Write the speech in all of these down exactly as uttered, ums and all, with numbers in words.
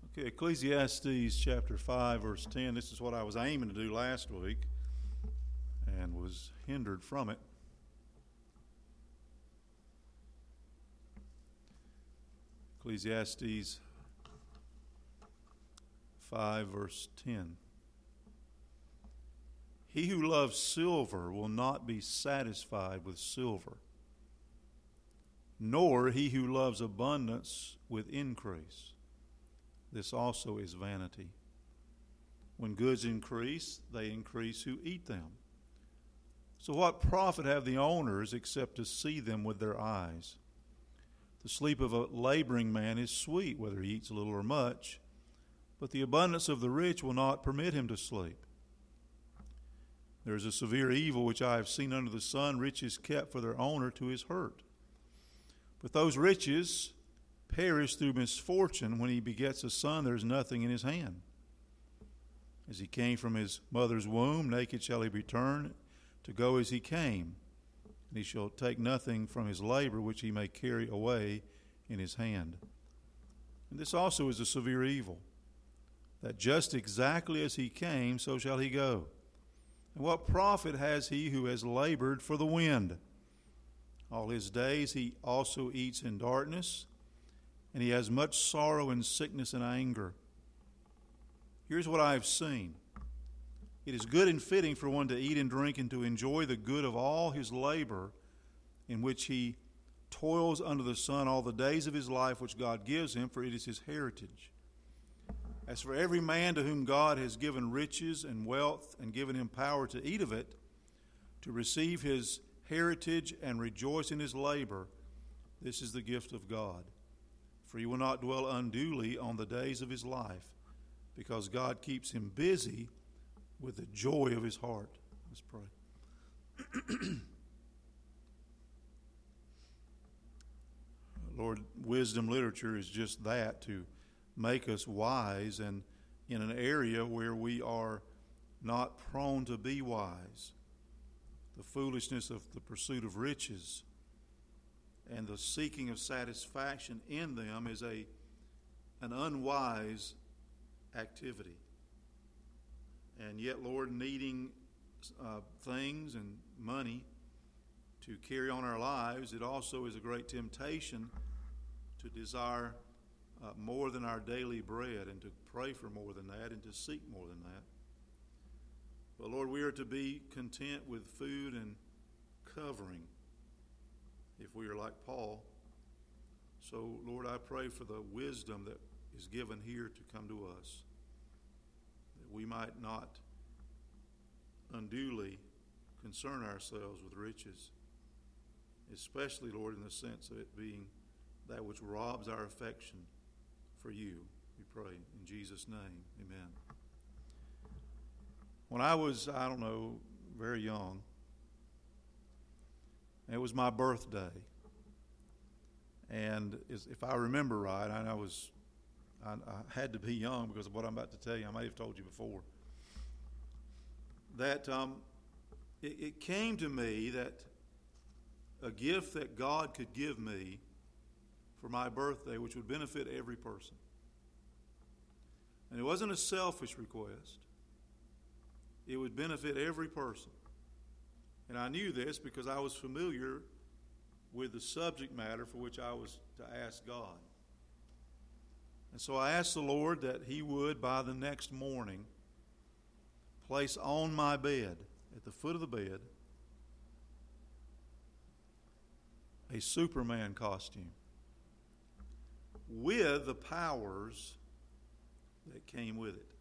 Okay, Ecclesiastes chapter five, verse ten. This is what I was aiming to do last week and was hindered from it. Ecclesiastes five, verse ten. He who loves silver will not be satisfied with silver, nor he who loves abundance with increase. This also is vanity. When goods increase, they increase who eat them. So what profit have the owners except to see them with their eyes? The sleep of a laboring man is sweet, whether he eats little or much, but the abundance of the rich will not permit him to sleep. There is a severe evil which I have seen under the sun, riches kept for their owner to his hurt. But those riches perish through misfortune. When he begets a son, there is nothing in his hand. As he came from his mother's womb, naked shall he return to go as he came, and he shall take nothing from his labor which he may carry away in his hand. And this also is a severe evil, that just exactly as he came, so shall he go. And what profit has he who has labored for the wind? All his days he also eats in darkness, and he has much sorrow and sickness and anger. Here's what I have seen. It is good and fitting for one to eat and drink and to enjoy the good of all his labor in which he toils under the sun all the days of his life which God gives him, for it is his heritage. As for every man to whom God has given riches and wealth and given him power to eat of it, to receive his heritage and rejoice in his labor, this is the gift of God. For he will not dwell unduly on the days of his life, because God keeps him busy with the joy of his heart. Let's pray. Lord, wisdom literature is just that, to make us wise, and in an area where we are not prone to be wise. The foolishness of the pursuit of riches and the seeking of satisfaction in them is a an unwise activity. And yet, Lord, needing uh, things and money to carry on our lives, it also is a great temptation to desire uh, more than our daily bread, and to pray for more than that, and to seek more than that. But Lord, we are to be content with food and covering if we are like Paul. So, Lord, I pray for the wisdom that is given here to come to us, that we might not unduly concern ourselves with riches, especially, Lord, in the sense of it being that which robs our affection for you. We pray in Jesus' name. Amen. When I was, I don't know, very young, it was my birthday. And if I remember right, I was, I, I had to be young because of what I'm about to tell you. I may have told you before. That um, it, it came to me that a gift that God could give me for my birthday, which would benefit every person. And it wasn't a selfish request. It would benefit every person. And I knew this because I was familiar with the subject matter for which I was to ask God. And so I asked the Lord that He would, by the next morning, place on my bed, at the foot of the bed, a Superman costume with the powers that came with it.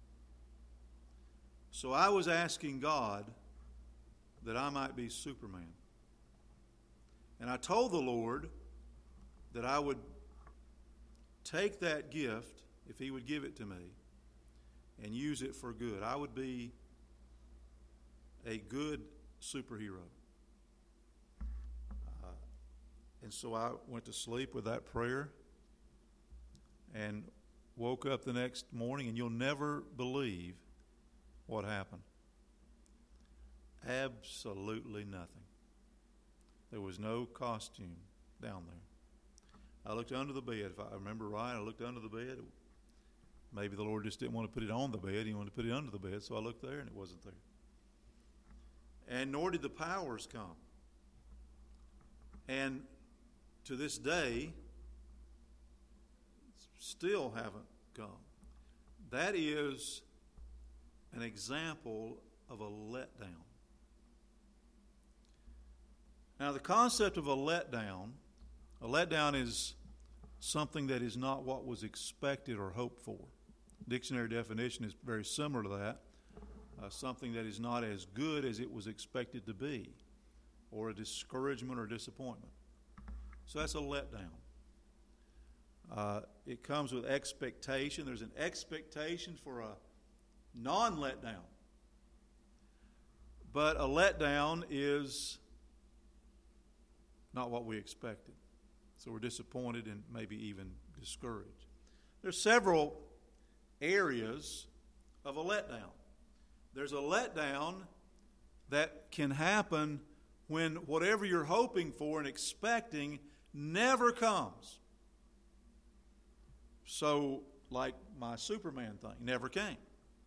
So I was asking God that I might be Superman. And I told the Lord that I would take that gift, if He would give it to me, and use it for good. I would be a good superhero. Uh, and so I went to sleep with that prayer and woke up the next morning, and you'll never believe what happened. Absolutely nothing. There was no costume down there. I looked under the bed. If I remember right, I looked under the bed. Maybe the Lord just didn't want to put it on the bed. He wanted to put it under the bed. So I looked there and it wasn't there. And nor did the powers come. And to this day, still haven't come. That is an example of a letdown. Now, the concept of a letdown, a letdown is something that is not what was expected or hoped for. Dictionary definition is very similar to that. Uh, something that is not as good as it was expected to be, or a discouragement or disappointment. So that's a letdown. Uh, it comes with expectation. There's an expectation for a non-letdown. But a letdown is not what we expected. So we're disappointed and maybe even discouraged. There's several areas of a letdown. There's a letdown that can happen when whatever you're hoping for and expecting never comes. So, like my Superman thing, never came.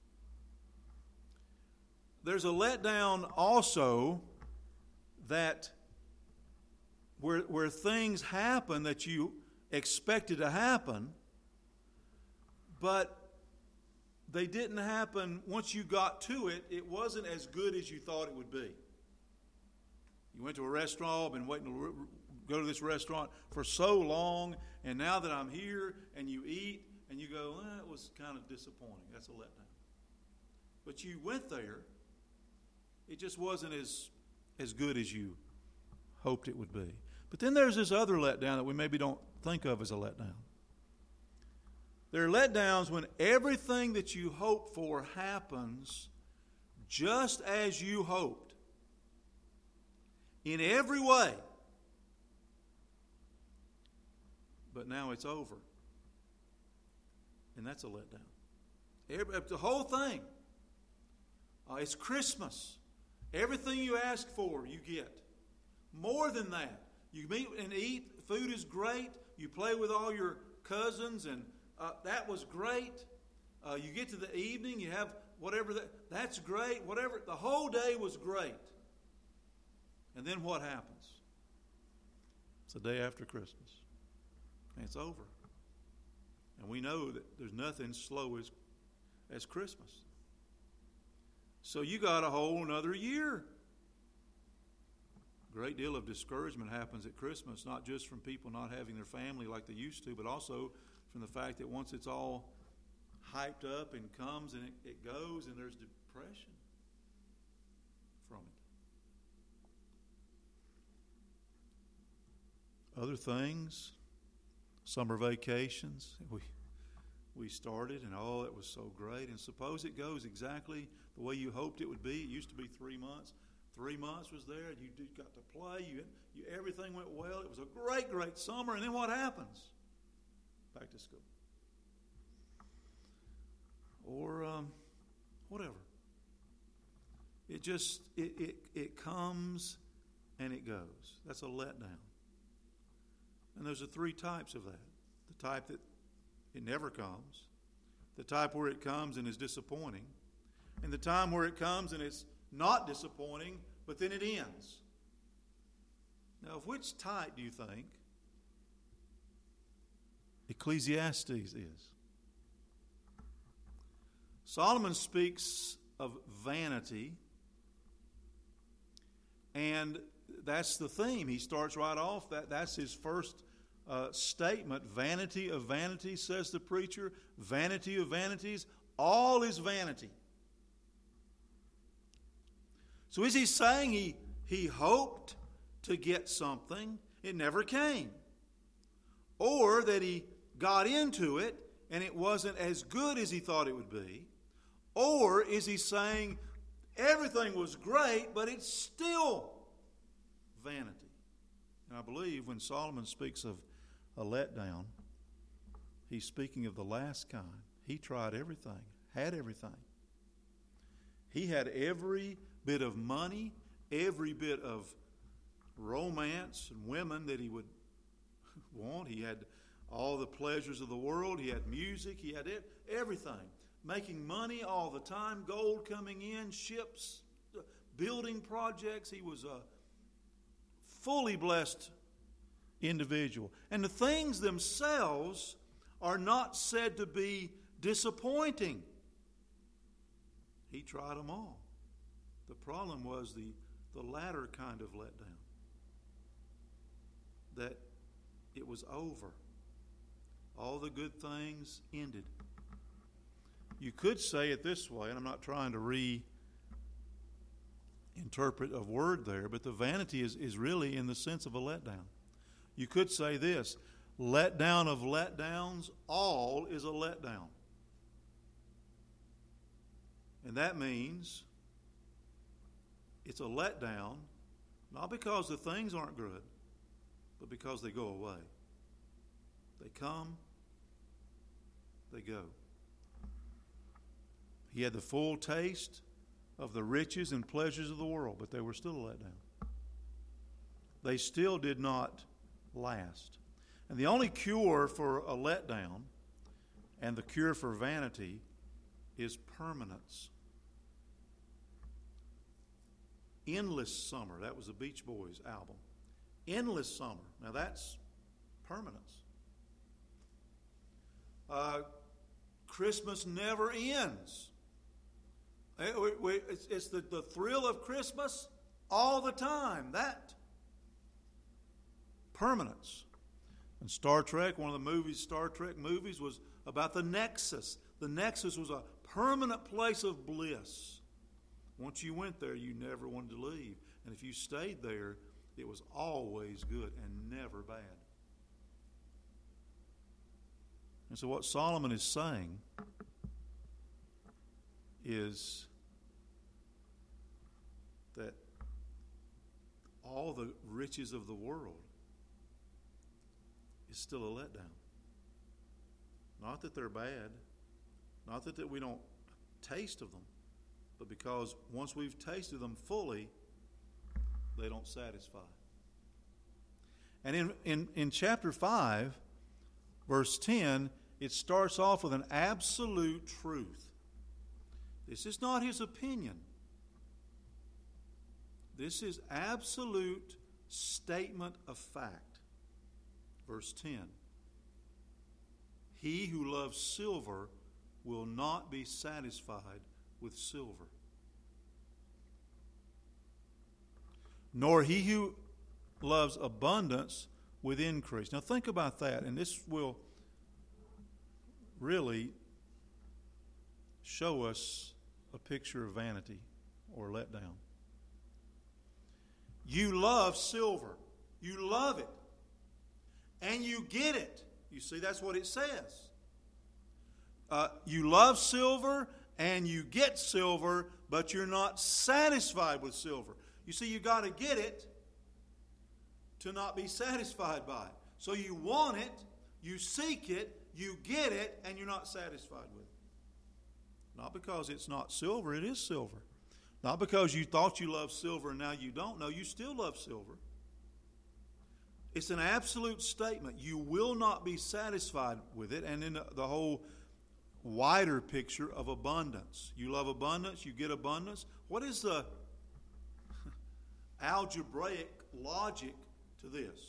There's a letdown also that where, where things happen that you expected to happen, but they didn't happen. Once you got to it, it wasn't as good as you thought it would be. You went to a restaurant, been waiting to go to this restaurant for so long, and now that I'm here and you eat and you go, eh, it was kind of disappointing. That's a letdown. But you went there, it just wasn't as, as good as you hoped it would be. But then there's this other letdown that we maybe don't think of as a letdown. There are letdowns when everything that you hope for happens just as you hoped. In every way. But now it's over. And that's a letdown. Every, the whole thing. Uh, it's Christmas. Everything you ask for, you get. More than that. You meet and eat. Food is great. You play with all your cousins, and uh, that was great. Uh, you get to the evening, you have whatever that. That's great. Whatever. The whole day was great. And then what happens? It's the day after Christmas. And it's over. And we know that there's nothing slow as, as Christmas. So you got a whole another year. A great deal of discouragement happens at Christmas, not just from people not having their family like they used to, but also from the fact that once it's all hyped up and comes and it, it goes, and there's depression from it. Other things, summer vacations, we we started, and oh, it was so great. And suppose it goes exactly the way you hoped it would be. It used to be three months. Three months was there. You did, got to play. You, you everything went well. It was a great, great summer. And then what happens? Back to school, or um, whatever. It just it, it it comes and it goes. That's a letdown. And there's the three types of that. The type that it never comes, the type where it comes and is disappointing, and the time where it comes and it's not disappointing, but then it ends. Now, of which type do you think Ecclesiastes is? Solomon speaks of vanity, and that's the theme. He starts right off. That, that's his first uh, statement. Vanity of vanities, says the preacher. Vanity of vanities. All is vanity. So is he saying he, he hoped to get something, it never came? Or that he got into it and it wasn't as good as he thought it would be? Or is he saying everything was great, but it's still vanity? And I believe when Solomon speaks of a letdown, he's speaking of the last kind. He tried everything, had everything. He had every bit of money, every bit of romance and women that he would want. He had all the pleasures of the world. He had music. He had everything. Making money all the time, gold coming in, ships, building projects. He was a fully blessed individual. And the things themselves are not said to be disappointing. He tried them all. The problem was the, the latter kind of letdown. That it was over. All the good things ended. You could say it this way, and I'm not trying to reinterpret a word there, but the vanity is, is really in the sense of a letdown. You could say this: letdown of letdowns, all is a letdown. And that means it's a letdown, not because the things aren't good, but because they go away. They come, they go. He had the full taste of the riches and pleasures of the world, but they were still a letdown. They still did not last. And the only cure for a letdown and the cure for vanity is permanence. Endless Summer, that was the Beach Boys album. Endless Summer, now that's permanence. Uh, Christmas never ends. It's the, the thrill of Christmas all the time. That permanence. And Star Trek, one of the movies, Star Trek movies, was about the Nexus. The Nexus was a permanent place of bliss. Once you went there, you never wanted to leave. And if you stayed there, it was always good and never bad. And so what Solomon is saying is that all the riches of the world is still a letdown. Not that they're bad, not that, that we don't taste of them, but because once we've tasted them fully, they don't satisfy. And in, in, in chapter five, verse ten, it starts off with an absolute truth. This is not his opinion. This is absolute statement of fact. Verse ten. He who loves silver will not be satisfied with silver, nor he who loves abundance with increase. Now think about that, and this will really show us a picture of vanity or letdown. You love silver. You love it. And you get it. You see, that's what it says. Uh, you love silver and you get silver, but you're not satisfied with silver. You see, you got to get it to not be satisfied by it. So you want it, you seek it, you get it, and you're not satisfied with it. Not because it's not silver, it is silver. Not because you thought you loved silver and now you don't. No, you still love silver. It's an absolute statement. You will not be satisfied with it. And in the whole wider picture of abundance. You love abundance, you get abundance. What is the algebraic logic to this?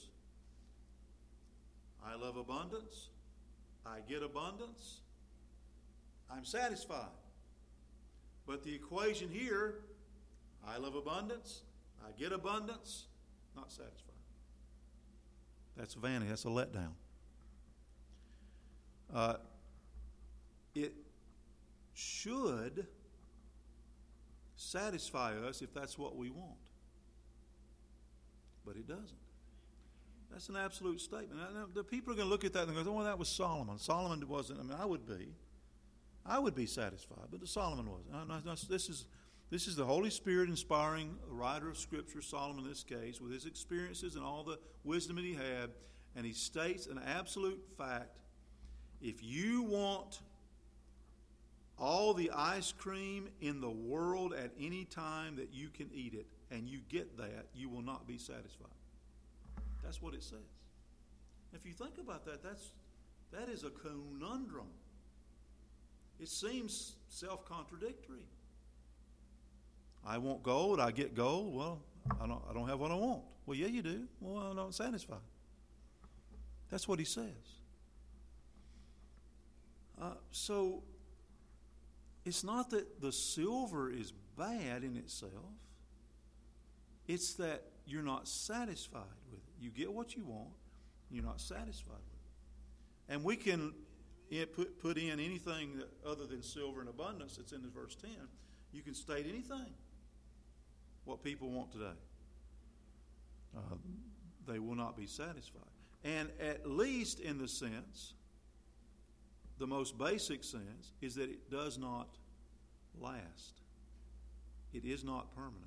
I love abundance. I get abundance. I'm satisfied. But the equation here, I love abundance. I get abundance. Not satisfied. That's vanity. That's a letdown. Uh, it should satisfy us if that's what we want. But it doesn't. That's an absolute statement. Now, the people are going to look at that and go, oh, well, that was Solomon. Solomon wasn't. I mean, I would be. I would be satisfied, but Solomon wasn't. No, no, no, this is, this is the Holy Spirit inspiring the writer of Scripture, Solomon in this case, with his experiences and all the wisdom that he had, and he states an absolute fact. If you want all the ice cream in the world at any time that you can eat it, and you get that, you will not be satisfied. That's what it says. If you think about that, that's That is a conundrum. It seems self-contradictory. I want gold, I get gold. Well, I don't, I don't have what I want. Well, yeah, you do. Well, I'm not satisfied. That's what he says. Uh, so, it's not that the silver is bad in itself. It's that you're not satisfied with it. You get what you want, you're not satisfied with it. And we can put, put in anything that, other than silver in abundance that's in the verse ten. You can state anything, what people want today. Uh, they will not be satisfied. And at least in the sense, the most basic sense, is that it does not last. It is not permanent.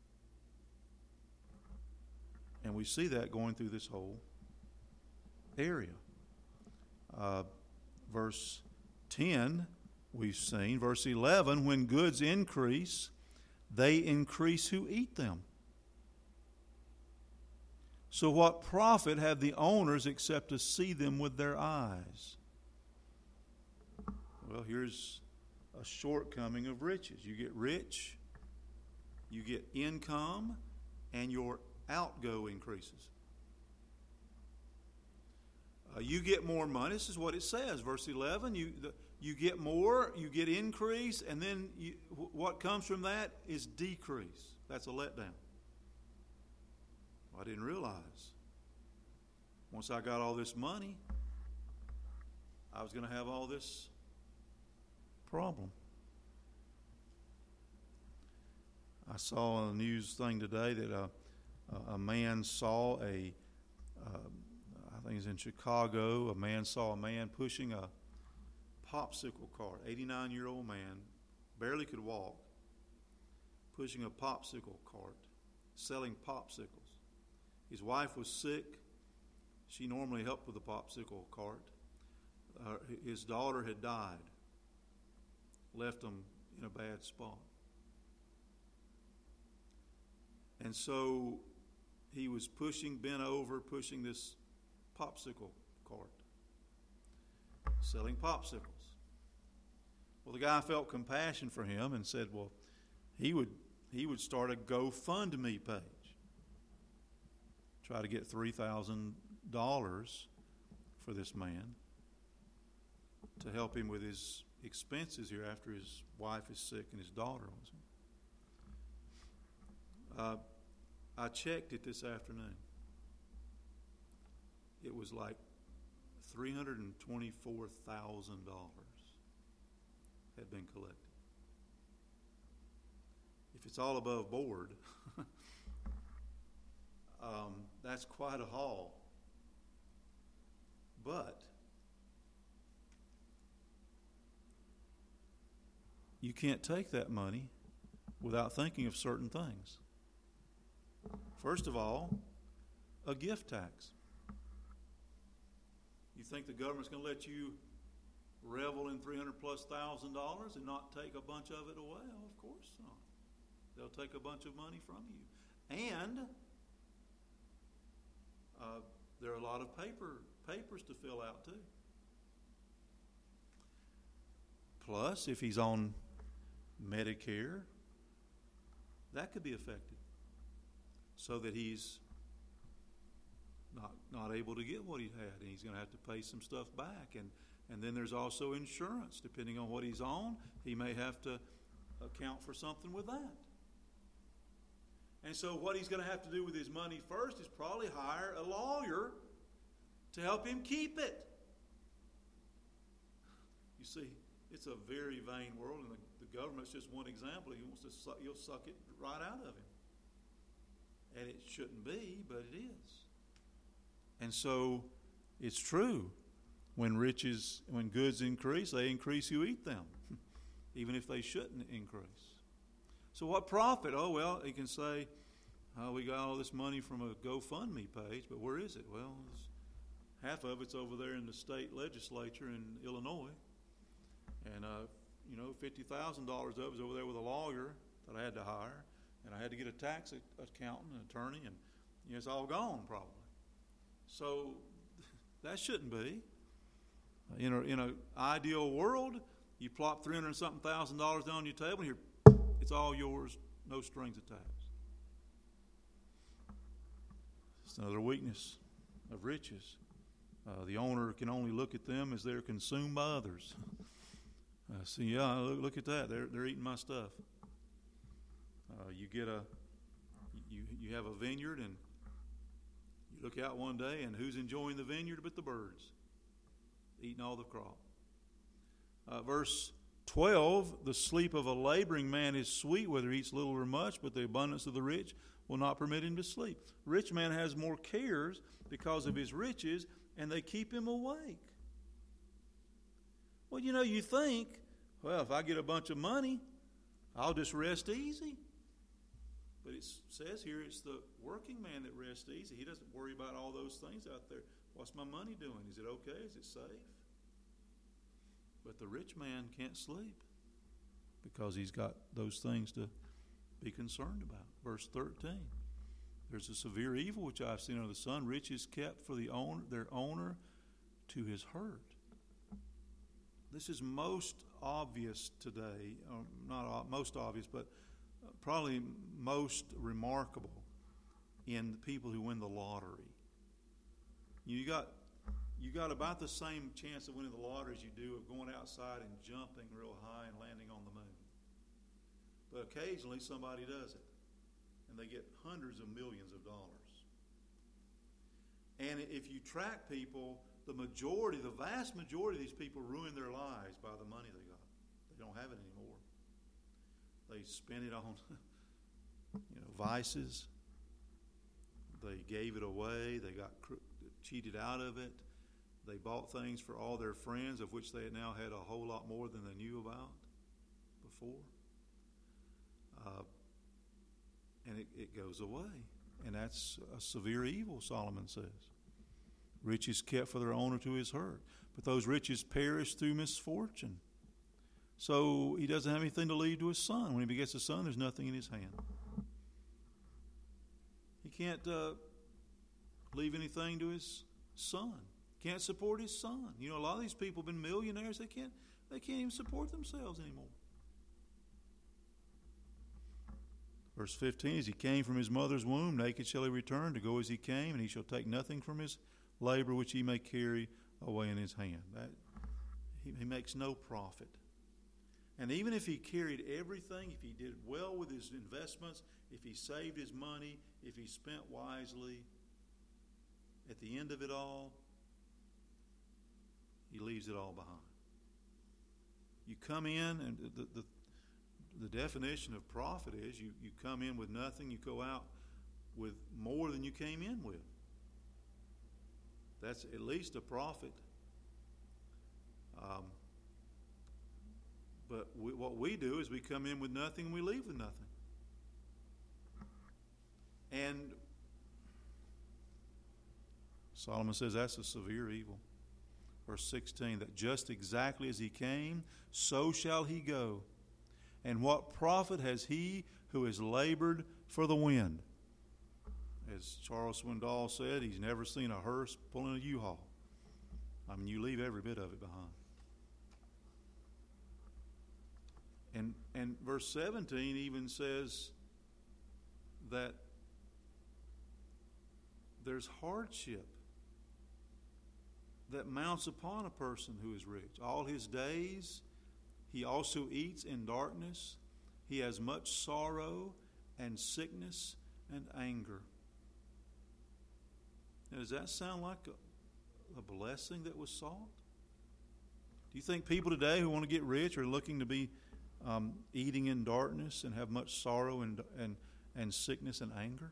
And we see that going through this whole area. Uh, verse ten, we've seen. Verse eleven, when goods increase, they increase who eat them. So what profit have the owners except to see them with their eyes? Well, here's a shortcoming of riches. You get rich, you get income, and your outgo increases. Uh, you get more money. This is what it says, verse eleven. You the, you get more, you get increase, and then you, what comes from that is decrease. That's a letdown. Well, I didn't realize once I got all this money, I was going to have all this problem. I saw on a news thing today that a, a man saw a, uh, I think it's in Chicago, a man saw a man pushing a popsicle cart, eighty-nine-year-old man, barely could walk, pushing a popsicle cart, selling popsicles. His wife was sick. She normally helped with the popsicle cart. Uh, his daughter had died, left him in a bad spot. And so he was pushing, bent over, pushing this popsicle cart, selling popsicles. Well, the guy felt compassion for him and said, well, he would he would start a GoFundMe page, try to get three thousand dollars for this man to help him with his expenses here after his wife is sick and his daughter was. Uh, I checked it this afternoon. It was like three hundred twenty-four thousand dollars had been collected. If it's all above board, um, that's quite a haul. But you can't take that money without thinking of certain things. First of all, a gift tax. You think the government's going to let you revel in three hundred plus thousand dollars and not take a bunch of it away? Oh, of course not. They'll take a bunch of money from you. And uh, there are a lot of paper papers to fill out too. Plus, if he's on Medicare, that could be affected, so that he's not not able to get what he had, and he's going to have to pay some stuff back. And, and then there's also insurance. Depending on what he's on, he may have to account for something with that. And so what he's going to have to do with his money first is probably hire a lawyer to help him keep it. You see, it's a very vain world, and the, the government's just one example. He wants to suck, he'll suck it right out of him. And it shouldn't be, but it is. And so it's true. When riches, when goods increase, they increase who eat them, even if they shouldn't increase. So what profit? Oh, well, he can say, oh, we got all this money from a GoFundMe page, but where is it? Well, half of it's over there in the state legislature in Illinois. And, uh, you know, fifty thousand dollars of it was over there with a lawyer that I had to hire. And I had to get a tax accountant, an attorney, and you know, it's all gone probably. So that shouldn't be. In a in an ideal world, you plop three hundred and something thousand dollars down on your table, and here it's all yours, no strings attached. It's another weakness of riches. Uh, the owner can only look at them as they're consumed by others. Uh, see, yeah, look, look at that. They're they're eating my stuff. Uh, you get a you you have a vineyard, and you look out one day, and who's enjoying the vineyard but the birds, eating all the crop. Uh, verse twelve: the sleep of a laboring man is sweet, whether he eats little or much, but the abundance of the rich will not permit him to sleep. Rich man has more cares because of his riches, and they keep him awake. Well, you know, you think, well, if I get a bunch of money, I'll just rest easy. But it says here it's the working man that rests easy. He doesn't worry about all those things out there. What's my money doing? Is it okay? Is it safe? But the rich man can't sleep because he's got those things to be concerned about. Verse thirteen. There's a severe evil which I've seen under the sun. Riches kept for the owner, their owner to his hurt. This is most obvious today. Uh, not most obvious, but probably most remarkable in the people who win the lottery. You got you got about the same chance of winning the lottery as you do of going outside and jumping real high and landing on the moon. But occasionally somebody does it, and they get hundreds of millions of dollars. And if you track people, the majority, the vast majority of these people ruin their lives by the money they got. They don't have it anymore. They spent it on, you know, vices. They gave it away. They got cr- cheated out of it. They bought things for all their friends, of which they had now had a whole lot more than they knew about before. Uh, and it, it goes away. And that's a severe evil, Solomon says. Riches kept for their owner to his hurt. But those riches perish through misfortune. So he doesn't have anything to leave to his son. When he begets a son, there's nothing in his hand. He can't uh, leave anything to his son. Can't support his son. You know, a lot of these people have been millionaires. They can't, they can't even support themselves anymore. Verse fifteen, as he came from his mother's womb, naked shall he return to go as he came, and he shall take nothing from his labor which he may carry away in his hand. That, he, he makes no profit. And even if he carried everything, if he did well with his investments, if he saved his money, if he spent wisely, at the end of it all, he leaves it all behind. You come in, and the, the, the definition of profit is you, you come in with nothing, you go out with more than you came in with. That's at least a profit. Um, but we, what we do is we come in with nothing and we leave with nothing. And Solomon says that's a severe evil. Verse sixteen, that just exactly as he came, so shall he go. And what profit has he who has labored for the wind? As Charles Swindoll said, he's never seen a hearse pulling a U-Haul. I mean, you leave every bit of it behind. And and verse seventeen even says that there's hardship that mounts upon a person who is rich. All his days he also eats in darkness. He has much sorrow and sickness and anger. Now, does that sound like a, a blessing that was sought? Do you think people today who want to get rich are looking to be um, eating in darkness and have much sorrow and, and, and sickness and anger?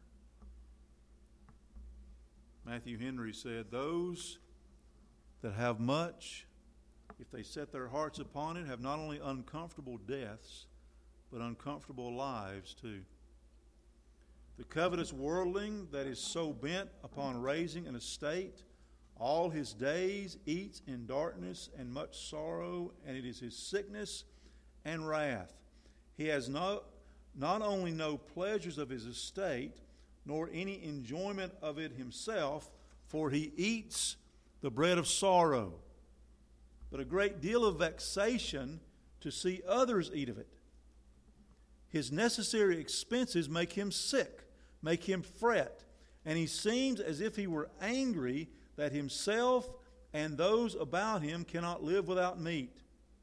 Matthew Henry said, those that have much, if they set their hearts upon it, have not only uncomfortable deaths, but uncomfortable lives too. The covetous worldling that is so bent upon raising an estate, all his days eats in darkness and much sorrow, and it is his sickness and wrath. He has no, not only no pleasures of his estate, nor any enjoyment of it himself, for he eats the bread of sorrow but a great deal of vexation to see others eat of it. His necessary expenses make him sick, make him fret, and he seems as if he were angry that himself and those about him cannot live without meat.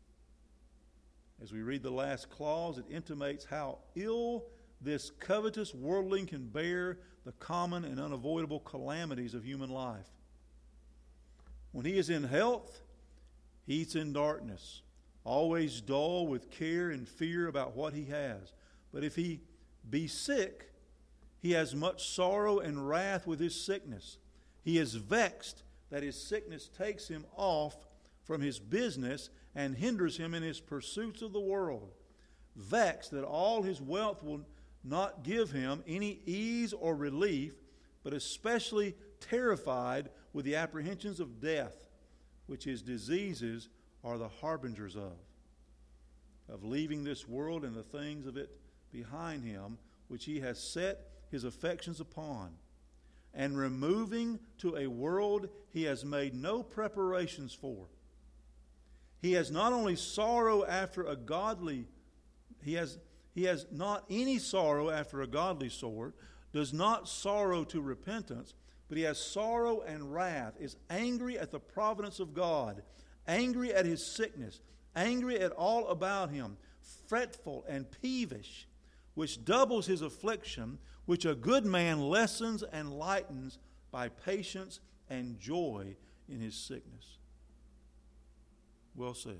As we read the last clause, it intimates how ill this covetous worldling can bear the common and unavoidable calamities of human life. When he is in health, he eats in darkness, always dull with care and fear about what he has. But if he be sick, he has much sorrow and wrath with his sickness. He is vexed that his sickness takes him off from his business and hinders him in his pursuits of the world. Vexed that all his wealth will not give him any ease or relief, but especially terrified with the apprehensions of death, which his diseases are the harbingers of, of leaving this world and the things of it behind him, which he has set his affections upon, and removing to a world he has made no preparations for. He has not only sorrow after a godly, he has, he has not any sorrow after a godly sort, does not sorrow to repentance, but he has sorrow and wrath, is angry at the providence of God, angry at his sickness, angry at all about him, fretful and peevish, which doubles his affliction, which a good man lessens and lightens by patience and joy in his sickness. Well said.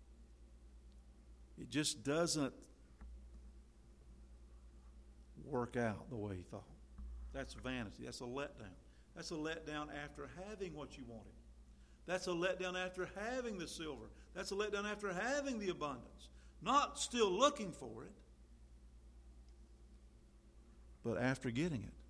It just doesn't work out the way he thought. That's vanity. That's a letdown. That's a letdown after having what you wanted. That's a letdown after having the silver. That's a letdown after having the abundance. Not still looking for it, but after getting it.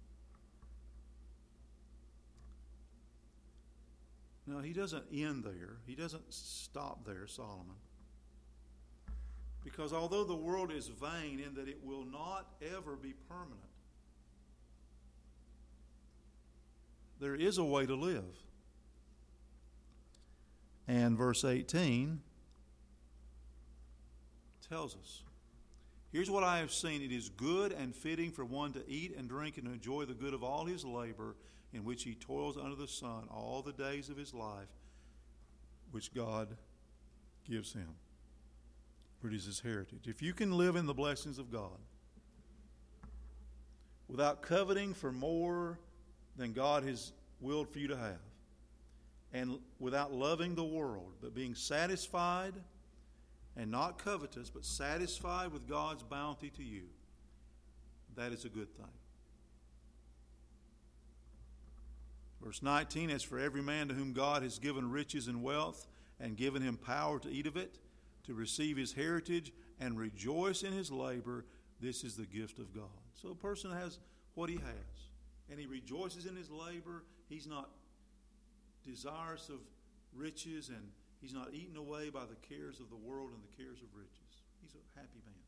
Now, he doesn't end there. He doesn't stop there, Solomon. Because although the world is vain in that it will not ever be permanent, there is a way to live. And verse eighteen tells us, here's what I have seen. It is good and fitting for one to eat and drink and enjoy the good of all his labor in which he toils under the sun all the days of his life, which God gives him. For it is his heritage. If you can live in the blessings of God without coveting for more than God has willed for you to have, and without loving the world, but being satisfied and not covetous, but satisfied with God's bounty to you, that is a good thing. Verse nineteen, as for every man to whom God has given riches and wealth and given him power to eat of it, to receive his heritage and rejoice in his labor, this is the gift of God. So a person has what he has, and he rejoices in his labor. He's not desirous of riches, and he's not eaten away by the cares of the world and the cares of riches. He's a happy man.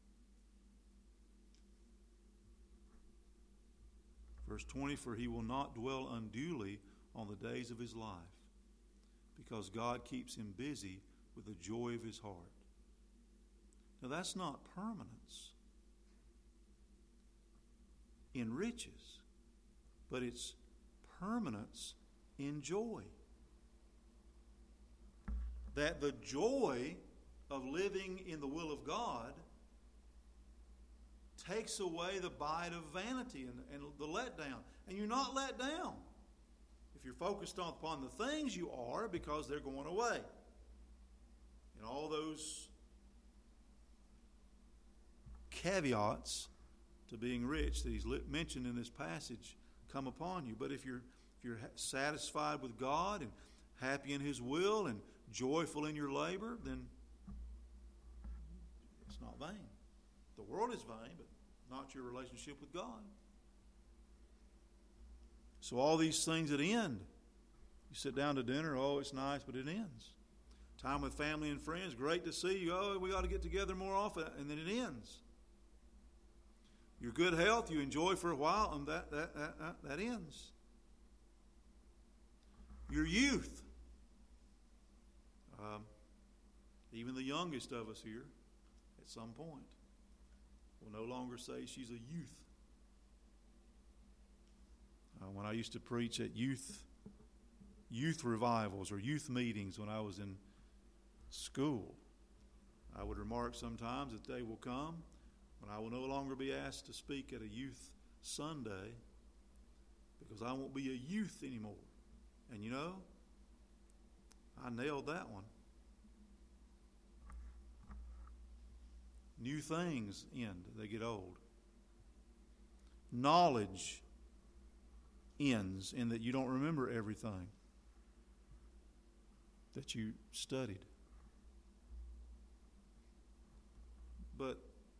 Verse twenty, for he will not dwell unduly on the days of his life, because God keeps him busy with the joy of his heart. Now that's not permanence in riches, but it's permanence in joy. That the joy of living in the will of God takes away the bite of vanity and, and the letdown. And you're not let down if you're focused on, upon the things you are, because they're going away. And all those caveats to being rich that he's mentioned in this passage come upon you. But if you're if you're satisfied with God and happy in his will and joyful in your labor, then it's not vain. The world is vain, but not your relationship with God. So all these things that end, you sit down to dinner, oh, it's nice, but it ends. Time with family and friends, great to see you, oh, we ought to get together more often, and then it ends. Your good health, you enjoy for a while, and that, that, that, that, that ends. Your youth, um, Even the youngest of us here, at some point, will no longer say she's a youth. Uh, when I used to preach at youth youth revivals or youth meetings when I was in school, I would remark sometimes that day will come when I will no longer be asked to speak at a youth Sunday because I won't be a youth anymore. And you know, I nailed that one. New things end, they get old. Knowledge ends in that you don't remember everything that you studied. But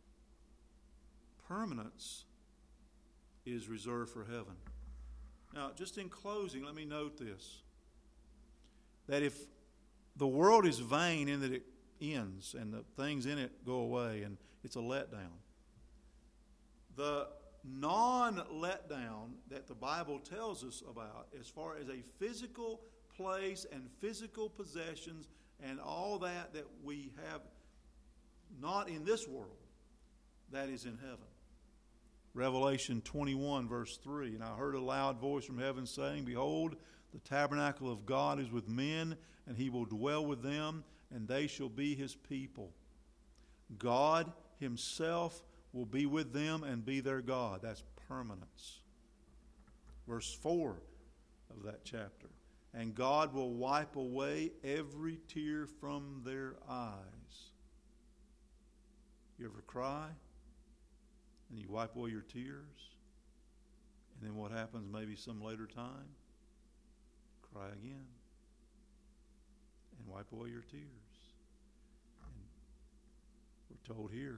permanence is reserved for heaven. Now, just in closing, let me note this. That if the world is vain in that it ends and the things in it go away and it's a letdown, the non-letdown that the Bible tells us about as far as a physical place and physical possessions and all that that we have not in this world, that is in heaven. Revelation twenty-one verse three, and I heard a loud voice from heaven saying, Behold, the tabernacle of God is with men, and he will dwell with them, and they shall be his people. God himself will be with them and be their God. That's permanence. Verse four of that chapter. And God will wipe away every tear from their eyes. You ever cry? And you wipe away your tears? And then what happens maybe some later time? Cry again. And wipe away your tears. And we're told here,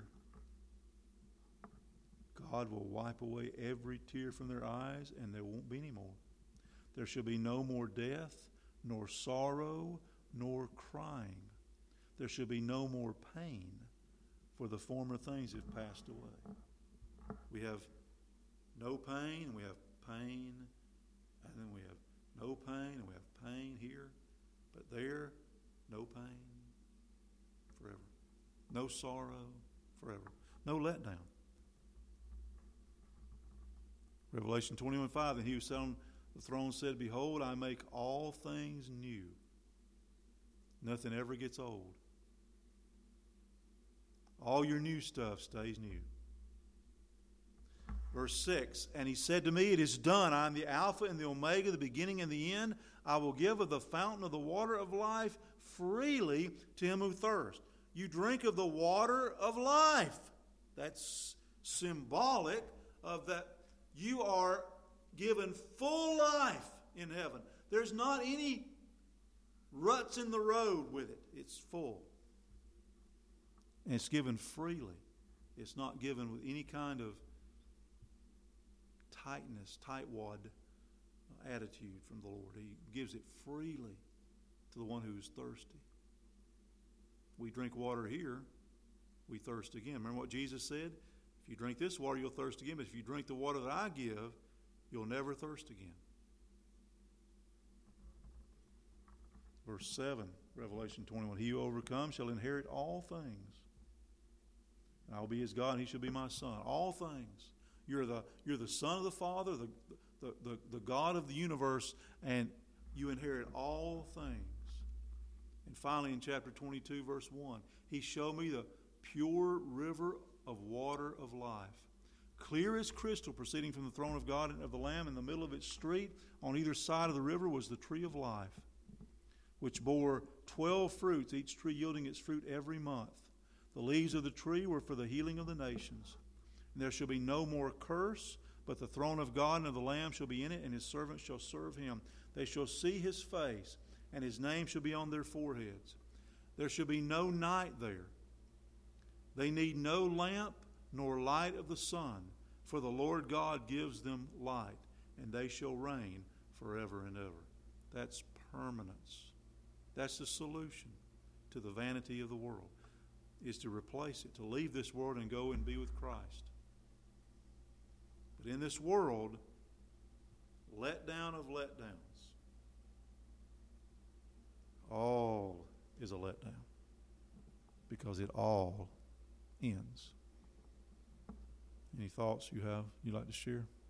God will wipe away every tear from their eyes, and there won't be any more. There shall be no more death, nor sorrow, nor crying. There shall be no more pain, for the former things have passed away. We have no pain, and we have pain, and then we have no pain, and we have pain here, but there, no pain forever. No sorrow forever. No letdown. Revelation twenty-one five, and he who sat on the throne said, Behold, I make all things new. Nothing ever gets old. All your new stuff stays new. Verse six, and he said to me, It is done. I am the Alpha and the Omega, the beginning and the end. I will give of the fountain of the water of life freely to him who thirsts. You drink of the water of life. That's symbolic of that you are given full life in heaven. There's not any ruts in the road with it. It's full. And it's given freely. It's not given with any kind of tightness, tightwad attitude from the Lord. He gives it freely to the one who is thirsty. We drink water here, we thirst again. Remember what Jesus said? If you drink this water, you'll thirst again. But if you drink the water that I give, you'll never thirst again. Verse seven, Revelation twenty-one. He who overcomes shall inherit all things. And I will be his God, and he shall be my son. All things. You're the, you're the son of the Father, the, the, the, the God of the universe, and you inherit all things. And finally, in chapter twenty-two, verse one, he showed me the pure river of water of life, clear as crystal, proceeding from the throne of God and of the Lamb. In the middle of its street, on either side of the river, was the tree of life, which bore twelve fruits, each tree yielding its fruit every month. The leaves of the tree were for the healing of the nations. And there shall be no more curse, but the throne of God and of the Lamb shall be in it, and his servants shall serve him. They shall see his face, and his name shall be on their foreheads. There shall be no night there. They need no lamp nor light of the sun, for the Lord God gives them light, and they shall reign forever and ever. That's permanence. That's the solution to the vanity of the world, is to replace it, to leave this world and go and be with Christ. But in this world, letdown of letdowns, all is a letdown. because it all ends. Any thoughts you have you'd like to share?